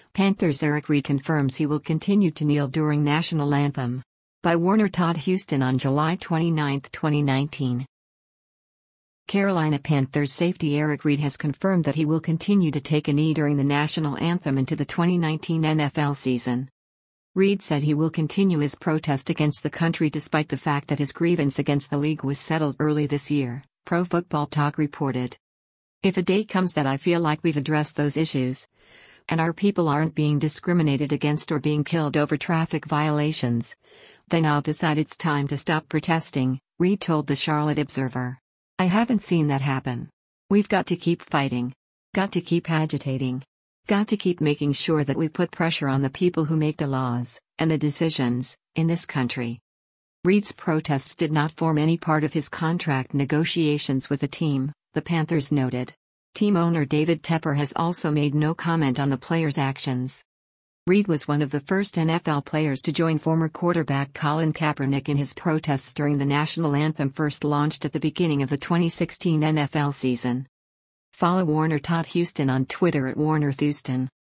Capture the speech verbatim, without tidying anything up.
Panthers' Eric Reid confirms he will continue to kneel during national anthem. By Warner Todd Houston on July twenty-ninth, twenty nineteen. Carolina Panthers safety Eric Reid has confirmed that he will continue to take a knee during the national anthem into the twenty nineteen N F L season. Reid said he will continue his protest against the country despite the fact that his grievance against the league was settled early this year, Pro Football Talk reported. If a day comes that I feel like we've addressed those issues, and our people aren't being discriminated against or being killed over traffic violations, then I'll decide it's time to stop protesting, Reid told the Charlotte Observer. I haven't seen that happen. We've got to keep fighting. Got to keep agitating. Got to keep making sure that we put pressure on the people who make the laws, and the decisions, in this country. Reid's protests did not form any part of his contract negotiations with the team, the Panthers noted. Team owner David Tepper has also made no comment on the players' actions. Reid was one of the first N F L players to join former quarterback Colin Kaepernick in his protests during the national anthem first launched at the beginning of the twenty sixteen N F L season. Follow Warner Todd Houston on Twitter at Warner Houston.